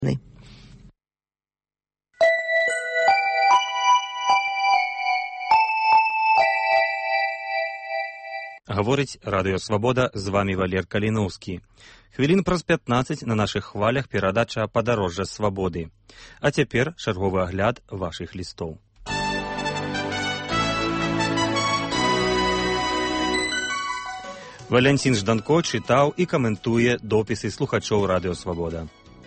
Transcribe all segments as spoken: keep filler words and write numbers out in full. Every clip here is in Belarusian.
Гаворыць Радыё Свабода, з вамі Валер Каліноўскі. Хвілін праз пятнаццаць на нашых хвалях перадача «Падарожжа свабоды». А цяпер чарговы агляд вашых лістоў. Валянцін Жданко чытаў і каментуе допісы слухачоў Радыё Свабода.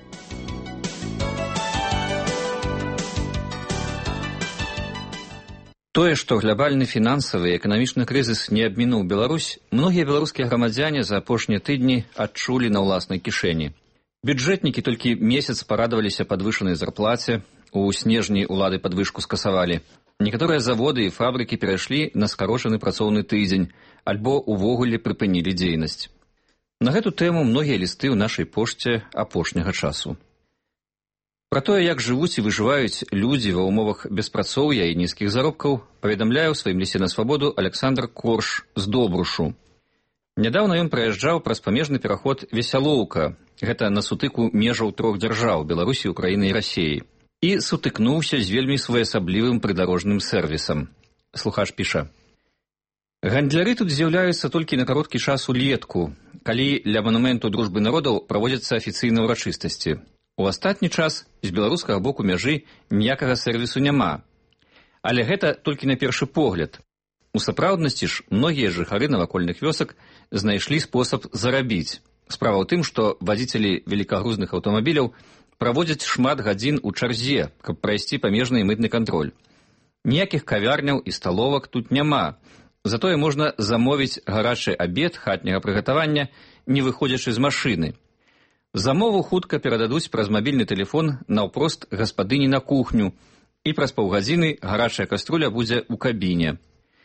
Тое, што глобальны фінансавы і эканамічны крызіс не абмінуў Беларусь, многія беларускія грамадзяне за апошнія тыдні адчулі на ўласнай кішэні. Бюджэтнікі толькі месяц парадаваліся падвышанай зарплаце, у снежні ўлады падвышку скасавалі. Некаторыя заводы і фабрыкі перайшлі на скарочаны працоўны тыдзень, альбо ўвогуле прыпынілі дзейнасць. На гэту тэму многія лісты ў нашай пошце апошняга часу. Пра тое, як жывуць і выжываюць людзі ва ўмовах беспрацоўя і нізкіх заробкаў, паведамляе ў сваім лісце на свабоду Александр Корш з Добрушу. Нядаўна ён праязджаў праз памежны пераход Весялоўка, гэта на сутыку межаў трох дзяржаў Беларусі, Украіны і Расіі, і сутыкнуўся з вельмі своеасаблівым прыдарожным сэрвісам. Слухач піша: «Гандляры тут з'яўляюцца толькі на кароткі час улетку, калі ля манументу дружбы народаў праводзяцца афіцыйныя ўрачыстасці. У астатні час з беларускага боку мяжы ніякага сэрвісу няма. Але гэта толькі на першы погляд. У сапраўднасці ж многія жыхары навакольных вёсак знайшлі спосаб зарабіць. Справа ў тым, што вадзіцелі великагрузных аўтамабіляў праводзяць шмат гадзін у чарзе, каб прайсці памежны і мытны кантроль. Ніякіх кавярняў і сталовак тут няма. Затое можна замовіць гарачы абед хатняга прыгатавання, не выходзячы з машыны. Замову хутка перададуць праз мабільны тэлефон наўпрост гаспадыні на кухню, і праз паўгадзіны гарачая каструля будзе ў кабіне.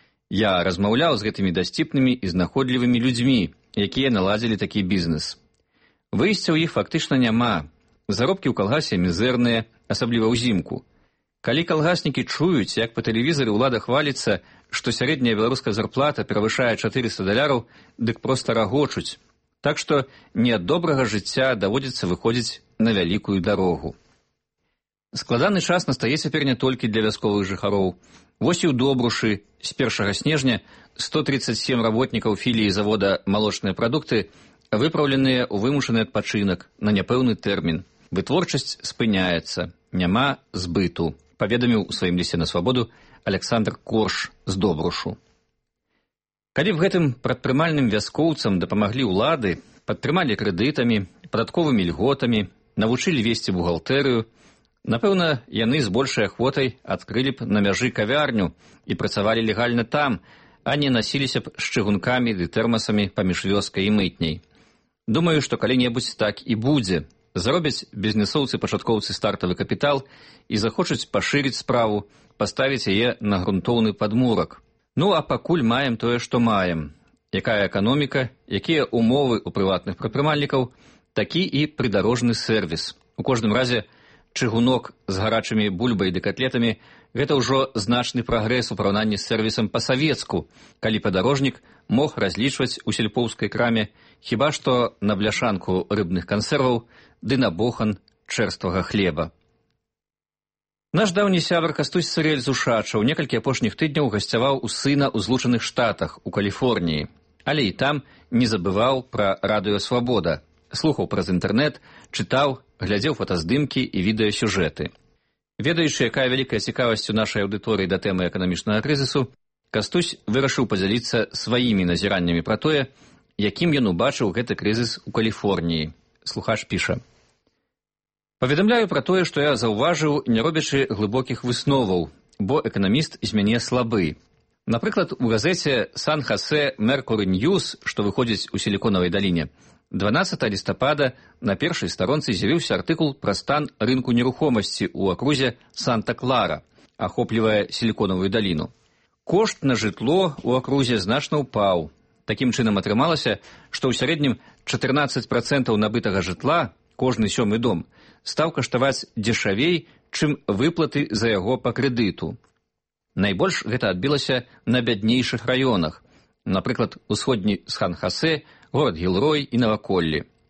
Я размаўляў з гэтымі дасціпнымі і знаходлівымі людзьмі, якія наладзілі такі бізнес. Выйсця ў іх фактычна няма. Заробкі ў калгасе мізэрныя, асабліва ўзімку. Калі калгаснікі чуюць, як па тэлевізары ўлада хваліцца, што сярэдняя беларуская зарплата перавышае чатырыста даляраў, дык проста рагочуць. Так што не ад добрага жыцця даводзіцца выходзіць на вялікую дарогу. Складаны час настае цяпер не толькі для вясковых жыхароў. Вось і ў Добрушы з першага снежня сто тридцать семь работнікаў філіі завода «Малочныя прадукты» выпраўленыя ў вымушаны адпачынак на няпэўны тэрмін. Вытворчасць спыняецца, няма збыту, паведаміў у сваім лісце на свабоду Александр Корш з Добрушу. Калі б гэтым прадпрымальным вяскоўцам дапамаглі ўлады, падтрымалі крэдытамі, падатковымі льготамі, навучылі весці бухгалтэрыю, напэўна, яны з большай ахвотай адкрылі б на мяжы кавярню і працавалі легальна там, а не насіліся б з чыгункамі ды тэрмасамі паміж вёскай і мытняй. Думаю, што калі-небудзь так і будзе. Заробяць бізнесоўцы-пачаткоўцы стартавы капітал і захочуць пашырыць справу, паставіць яе на грунтоўны падмурак. Ну, а пакуль маем тое, што маем. Якая эканоміка, якія умовы ў прыватных прадпрымальнікаў, такі і прыдарожны сэрвіс. У кожным разе, чыгунок з гарачымі бульбай ды катлетамі – гэта ўжо значны прагрэс у параўнанні з сэрвісам па-савецку, калі падарожнік мог разлічваць у сельпоўскай краме хіба што на бляшанку рыбных кансерваў ды на бохан чэрствага хлеба. Наш даўні сябар Кастусь Цырэль з Ушачаў некалькі апошніх тыдняў гасцяваў у сына ў Злучаных Штатах, у Каліфорніі, але і там не забываў пра Радыё Свабода, слухаў праз інтэрнэт, чытаў, глядзеў фотаздымкі і відэасюжэты. Ведаючы, якая вялікая цікавасць у нашай аўдыторыі да тэмы эканамічнага крызісу, Кастусь вырашыў падзяліцца сваімі назіраннямі пра тое, якім ён убачыў гэты крызіс у Каліфорніі. Слухач піша: «Паведамляю пра тое, што я заўважыў, не робячы глыбокіх высноваў, бо эканаміст з мяне слабы. Напрыклад, у газеце «Сан-Хасе Меркуры Ньюс», што выходзіць у Сіліконавай даліне, дванаццатага лістапада на першай старонцы з'явіўся артыкул пра стан рынку нерухомасці ў акрузе Санта-Клара, ахоплівае Сіліконавую даліну. Кошт на жытло ў акрузе значна ўпаў. Такім чынам атрымалася, што ў сярэднім чатырнаццаць працэнтаў набытага жытла, кожны сёмы дом, стаў каштаваць дзешавей, чым выплаты за яго па крэдыту. Найбольш гэта адбілася на бяднейшых раёнах, напрыклад, усходні Сан-Хасе, горад Гілрой і наваколлі.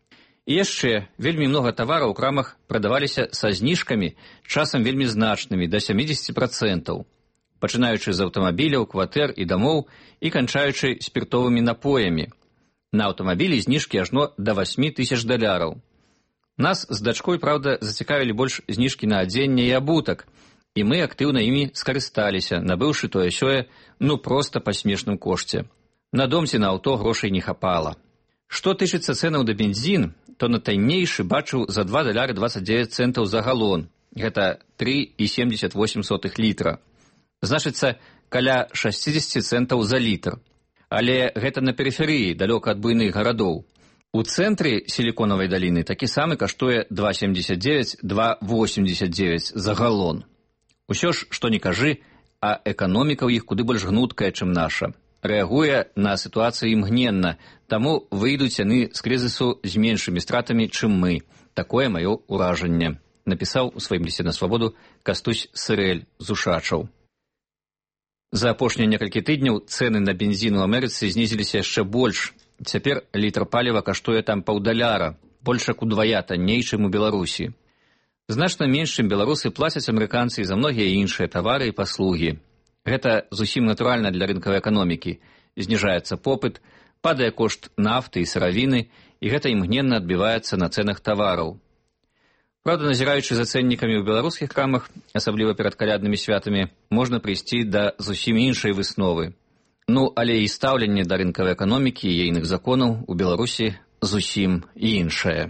І яшчэ вельмі многа тавараў у крамах прадаваліся са зніжкамі, часам вельмі значнымі, да сямідзесяці працэнтаў, пачынаючы з аўтамабіляў, кватэр і дамоў і канчаючы спіртовымі напоямі. На аўтамабілі зніжкі ажно да васьмі тысяч даляраў. Нас з дачкой, праўда, зацікавілі больш зніжкі на адзенне і абутак, і мы актыўна імі скарысталіся, набыўшы тое-сёе, ну проста па смешным кошце. На дом ці на аўто грошай не хапала. Што тычыцца цэнаў да бензін, то на таннейшы бачыў за два даляры дваццаць дзевяць цэнтаў за галон. Гэта тры і семдзесят восем сотых літра. Значыцца, каля шасцідзесят цэнтаў за літр. Але гэта на перыферыі, далёка ад буйных гарадоў. У цэнтры сіліконавай даліны такі самы каштуе два сямдзесят дзевяць - два восемдзесят дзевяць за галон. Усё ж, што не кажы, а эканоміка ў іх куды больш гнуткая, чым наша. Рэагуе на сітуацыю імгненна, таму выйдуць яны з крызісу з меншымі стратамі, чым мы. Такое маё ўражанне, напісаў у сваім лісце на свабоду Кастусь Сырэль з Ушачаў. За апошнія некалькі тыдняў цэны на бензін у Амерыцы знізіліся яшчэ больш. Цяпер літр паліва каштуе там паўдаляра, больш як удвая танней, чым у Беларусі. Значна менш, чым беларусы, плацяць амерыканцы за многія іншыя тавары і паслугі. Гэта зусім натуральна для рынкавай эканомікі. Зніжаецца попыт, падае кошт нафты і сыравіны, і гэта імгненна адбіваецца на цэнах тавараў. Правда, назіраючы за цэннікамі ў беларускіх крамах, асабліва перад каляднымі святамі, можна прыйсці да зусім іншай высновы. Ну, але і стаўленне да рынкавай эканомікі і ейных законаў у Беларусі зусім іншае.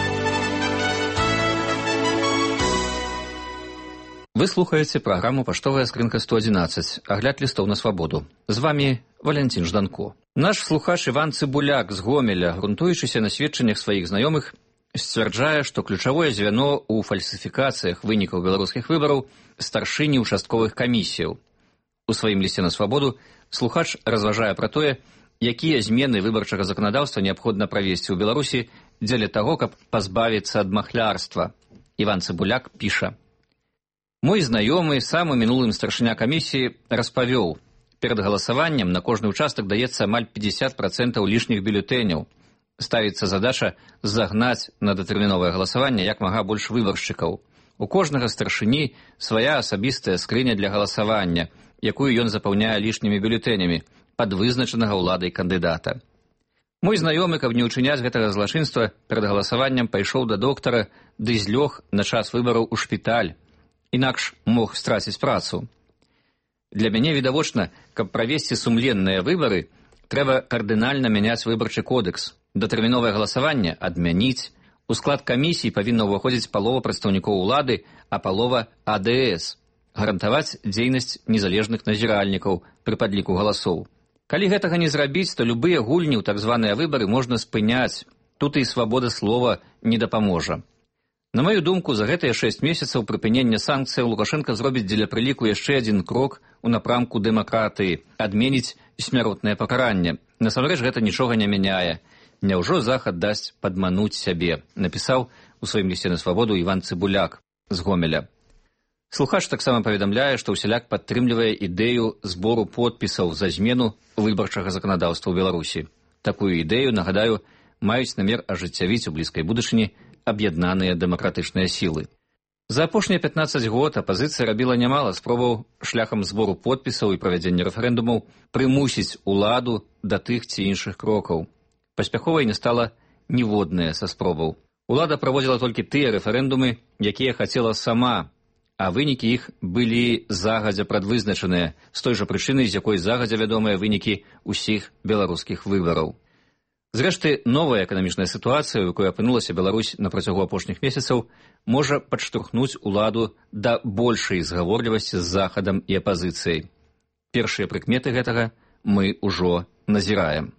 Вы слухаеце праграму «Паштовая скрынка сто адзінаццаць», агляд лістоў на свабоду. З вамі Валянцін Жданко. Наш слухач Іван Цыбуляк з Гомеля, грунтуючыся на сведчаннях сваіх знаёмых, сцвярджае, што ключавое звяно ў фальсіфікацыях вынікаў беларускіх выбараў старшыні участковых камісіяў. У сваім лісце на свабоду слухач разважае пра тое, якія змены выбарчага заканадаўства неабходна правесці ў Беларусі дзеля таго, каб пазбавіцца ад махлярства. Іван Цыбуляк піша: «Мой знаёмы, сам у мінулым старшыня камісіі, распавёў, перад галасаваннем на кожны ўчастак даецца амаль пятьдесят процентов лішніх бюлетэняў. Ставіцца задача загнаць на датэрміновае галасаванне як мага больш выбаршчыкаў. У кожнага старшыні свая асабістая скрыня для галасавання, якую ён запаўняе лішнімі бюлетэнямі пад вызначанага ўладай кандыдата. Мой знаёмы, каб не ўчыняць гэтага злачынства, перад галасаваннем пайшоў да доктара ды злёг на час выбараў у шпіталь. Інакш мог страціць працу. Для мяне відавочна, каб правесці сумленныя выбары, трэба кардынальна мяняць выбарчы кодекс. Датэрміновае галасаванне адмяніць. У склад камісій павінна ўваходзіць палова прадстаўнікоў улады, а палова А Д С. Гарантаваць дзейнасць незалежных назіральнікаў пры падліку галасоў. Калі гэтага не зрабіць, то любыя гульні ў так званыя выбары можна спыняць. Тут і свабода слова не дапаможа. На маю думку, за гэтыя шэсць месяцаў прыпынення санкцыяў Лукашенко зробіць дзеля прыліку яшчэ адзін крок у напрамку дэмакратыі, адменіць смяротнае пакаранне. Насамрэч гэта нічога не мяняе. Няўжо Захад дасць падмануць сябе, напісаў у сваім лісце на свабоду Іван Цыбуляк з Гомеля. Слухач таксама паведамляе, што ўсяляк падтрымлівае ідэю збору подпісаў за змену выбарчага заканадаўства ў Беларусі. Такую ідэю, нагадаю, маюць намер ажыццявіць у блізкай будучыні аб'яднаныя дэмакратычныя сілы. За апошнія пятнаццаць год апазіцыя рабіла нямала спробаў шляхам збору подпісаў і правядзення рэферэндумаў прымусіць уладу да тых ці іншых крокаў. Паспяховай не стала ніводная са спробаў. Улада праводзіла толькі тыя рэферэндумы, якія хацела сама, а вынікі іх былі загадзя прадвызначаныя, з той жа прычыны, з якой загадзя вядомыя вынікі ўсіх беларускіх выбараў. Зрэшты, новая эканамічная сітуацыя, у якой апынулася Беларусь на працягу апошніх месяцаў, можа падштурхнуць уладу да большай згаворлівасці з Захадам і апазіцыяй. Першыя прыкметы гэтага мы ўжо назіраем.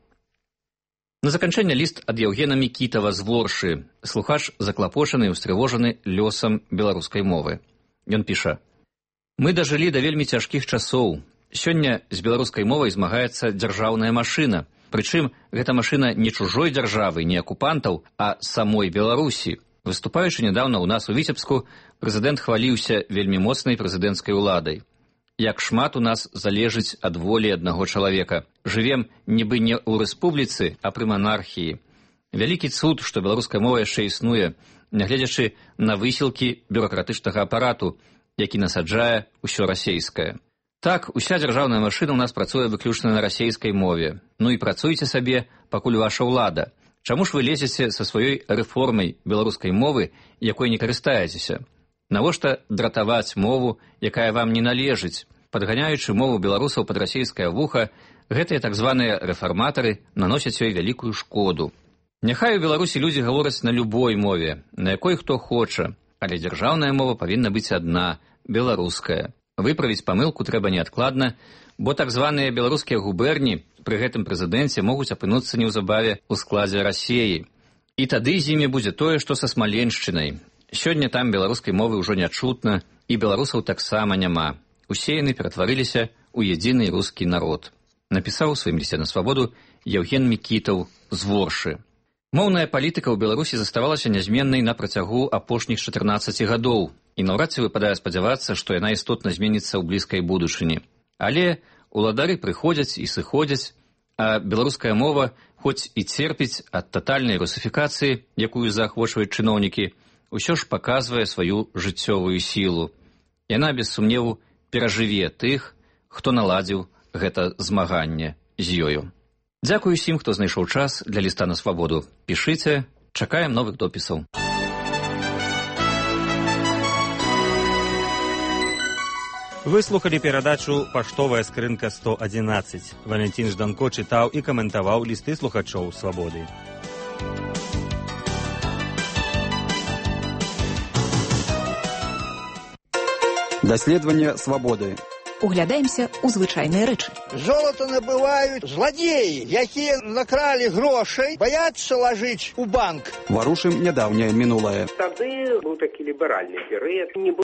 На заканчэнне ліст ад Яўгена Мікітава з Воршы. Слухач заклапочаны і ўстрывожаны лёсам беларускай мовы. Ён піша: «Мы дажылі да вельмі цяжкіх часоў. Сёння з беларускай мовай змагаецца дзяржаўная машына. Прычым, гэта машына не чужой дзяржавы, не акупантаў, а самой Беларусі. Выступаючы нядаўна ў нас у Віцебску, прэзідэнт хваліўся вельмі моцнай прэзідэнцкай уладай. Як шмат у нас залежыць ад волі аднаго чалавека. Жывем нібы не ў рэспубліцы, а пры манархіі. Вялікі цуд, што беларуская мова яшчэ існуе, нягледзячы на высілкі бюракратычнага апарату, які насаджае ўсё расейскае. Так, уся дзяржаўная машына ў нас працуе выключна на расейскай мове. Ну і працуйце сабе, пакуль ваша ўлада. Чаму ж вы лезеце са сваёй рэформай беларускай мовы, якой не карыстаецеся? Навошта дратаваць мову, якая вам не належыць? Падганяючы мову беларусаў пад расейскае вуха, гэтыя так званыя рэфарматары наносяць ёй вялікую шкоду. Няхай у Беларусі людзі гавораць на любой мове, на якой хто хоча, але дзяржаўная мова павінна быць адна, беларуская. Выправіць памылку трэба неадкладна, бо так званыя беларускія губерні пры гэтым прэзідэнце могуць апынуцца неўзабаве ў складзе Расеі. І тады з імі будзе тое, што са Смаленшчынай. Сёння там беларускай мовы ўжо не чутна, і беларусаў таксама няма. Усе яны ператварыліся ў едзіны рускі народ. Напісаў у сваім лісце на свабоду Яўген Мікітаў з Воршы. Моўная палітыка ў Беларусі заставалася нязменнай на працягу апошніх чатырнаццаці гадоў, і наўрад ці выпадае спадзявацца, што яна істотна зменіцца ў блізкай будучыні. Але уладары прыходзяць і сыходзяць, а беларуская мова, хоць і церпіць ад татальнай русифікацыі, якую заахвочваюць чыноўнікі, усё ж паказвае сваю жыццёвую сілу. Яна, без сумневу, перажыве тых, хто наладзіў гэта змаганне з ёю. Дзякую усім, хто знайшоў час для ліста на свабоду. Пішыце, чакаем новых допісаў. Вы слухалі перадачу «Паштовая скрынка сто адзінаццаць». Валентин Жданко чытаў і каментаваў лісты слухачоў «Свабоды». Даследаванне свабоды. Углядаемся ў звычайныя рэчы. Золото набываюць зладзеі, якія накралі грошай, баяцца лажыць у банк. Варушым нядаўняе мінулае. Тады быў такі ліберальны перыяд, не